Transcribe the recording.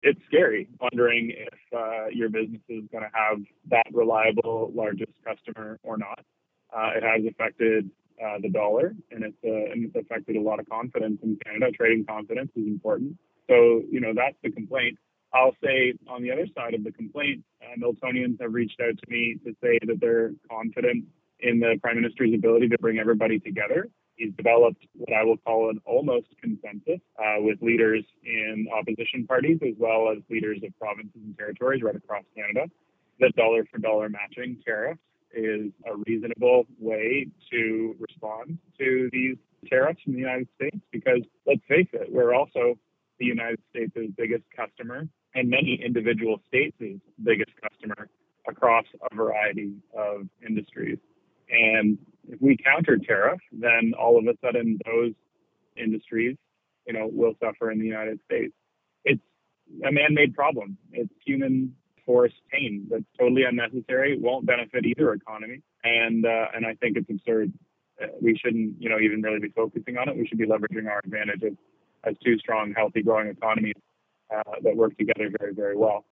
it's scary wondering if your business is going to have that reliable largest customer or not. It has affected the dollar, and it's affected a lot of confidence in Canada. Trading confidence is important. So, that's the complaint. I'll say on the other side of the complaint, Miltonians have reached out to me to say that they're confident in the Prime Minister's ability to bring everybody together. He's developed what I will call an almost consensus with leaders in opposition parties as well as leaders of provinces and territories right across Canada. The dollar for dollar matching tariff is a reasonable way to respond to these tariffs from the United States because, let's face it, we're also the United States' biggest customer and many individual states' biggest customer across a variety of industries. And if we counter tariff, then all of a sudden those industries, will suffer in the United States. It's a man-made problem. It's human forced pain that's totally unnecessary. It won't benefit either economy, and I think it's absurd. We shouldn't, even really be focusing on it. We should be leveraging our advantage as two strong, healthy, growing economies that work together very, very well.